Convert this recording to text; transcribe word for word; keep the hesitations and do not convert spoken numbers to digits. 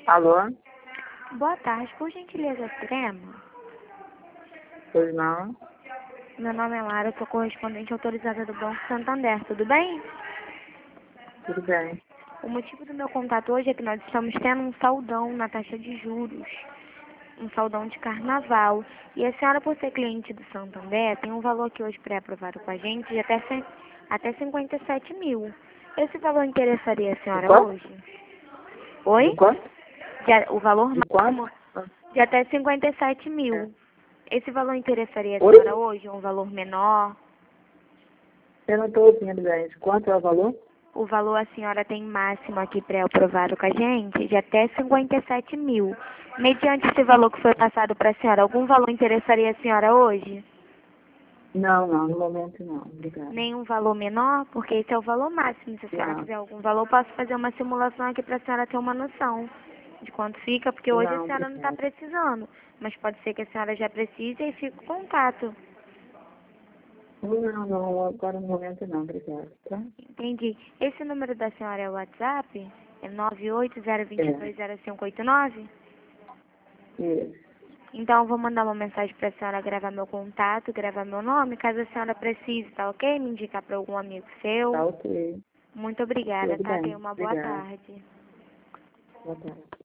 Alô? Boa tarde, por gentileza, Trema. Pois não? Meu nome é Lara, sou correspondente autorizada do Banco Santander, tudo bem? Tudo bem. O motivo do meu contato hoje é que nós estamos tendo um saldão na taxa de juros, um saldão de carnaval. E a senhora, por ser cliente do Santander, tem um valor que hoje pré-aprovado com a gente de até, cem, até cinquenta e sete mil. Esse valor interessaria a De senhora quanto? hoje? Oi? De quanto? De, o valor De máximo quanto? de até cinquenta e sete É. mil. Esse valor interessaria a Oi? senhora hoje, ou um valor menor? Eu não estou ouvindo bem. De quanto é o valor? O valor a senhora tem máximo aqui pré-aprovado com a gente de até cinquenta e sete mil. Mediante esse valor que foi passado para a senhora, algum valor interessaria a senhora hoje? Não, não. No momento não. Obrigada. Nenhum valor menor? Porque esse é o valor máximo. Se a senhora Não. quiser algum valor, posso fazer uma simulação aqui para a senhora ter uma noção de quanto fica, porque hoje a Não, senhora não está obrigada. precisando. Mas pode ser que a senhora já precise e fique com contato. Não, não. Agora no momento não. Obrigada. Tá? Entendi. Esse número da senhora é o WhatsApp? É nove oito zero dois É. dois zero cinco oito nove? Isso. Então, eu vou mandar uma mensagem para a senhora gravar meu contato, gravar meu nome, caso a senhora precise, tá ok? Me indicar para algum amigo seu. Tá ok. Muito obrigada, Tudo tá? Tenha bem. uma boa Obrigada. tarde. Boa tarde.